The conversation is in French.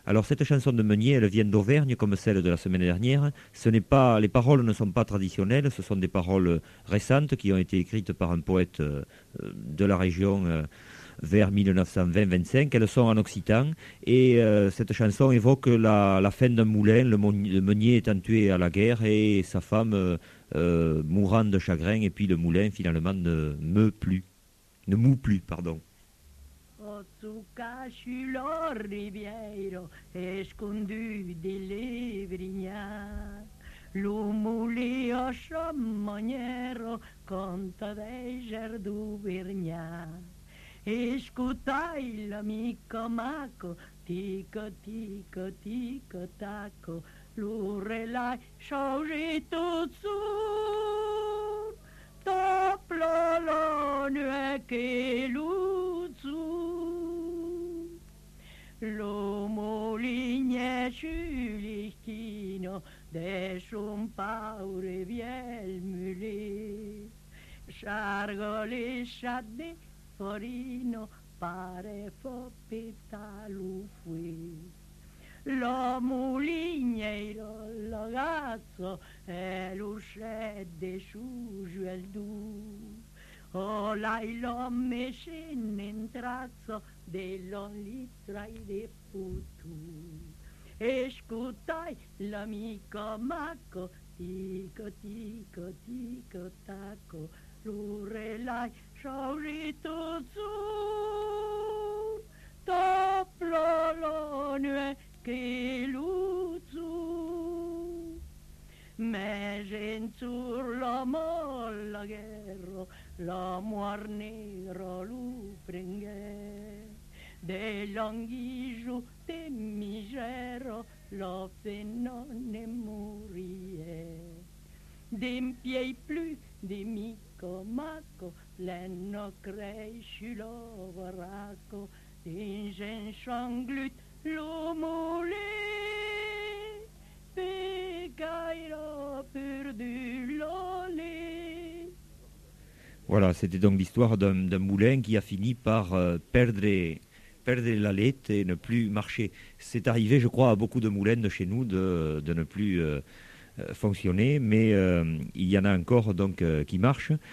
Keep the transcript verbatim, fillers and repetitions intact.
Alors cette chanson de Meunier, elle vient d'Auvergne comme celle de la semaine dernière. Ce n'est pas, les paroles ne sont pas traditionnelles, ce sont des paroles récentes qui ont été écrites par un poète euh, de la région euh, vers mille neuf cent vingt vingt-cinq. Elles sont en occitan et euh, cette chanson évoque la, la fin d'un moulin, le, mon- le meunier étant tué à la guerre et sa femme euh, euh, mourant de chagrin et puis le moulin finalement ne meut plus, ne moue plus, pardon. O sulla riviera escondu delle vignette, l'umuli a sua maniera canta dei giardini. Escutai l'amico Maco, tico tico tico taco, l'urelai changer tout sourd, toplo lo nuec che l'uzzu. Lo moligne sciulichino, de un paure viel mulet, Sciargole sciadde forino, pare fo petalo fue. Lo muligno lo ragazzo e l'uscette su il du. O l'hai l'ho messo in trazzo dello litra de putu. E scutai l'amico Macco, tico tico tico taco, l'urelai sciaurito su, toplo lo nue che l'uzzu. Mais in sur la molla guerro, la muar negro lu prenghe. De langhigiu de misero, lo fenone murie. D'empiei plus de mico maco, l'enno cresci lo varaco, d'ingen changlut lo mole, pegairo perdu l'olé. Voilà, c'était donc l'histoire d'un d'un moulin qui a fini par euh, perdre, perdre la lait et ne plus marcher. C'est arrivé, je crois, à beaucoup de moulins de chez nous de, de ne plus euh, euh, fonctionner, mais euh, il y en a encore donc euh, qui marchent.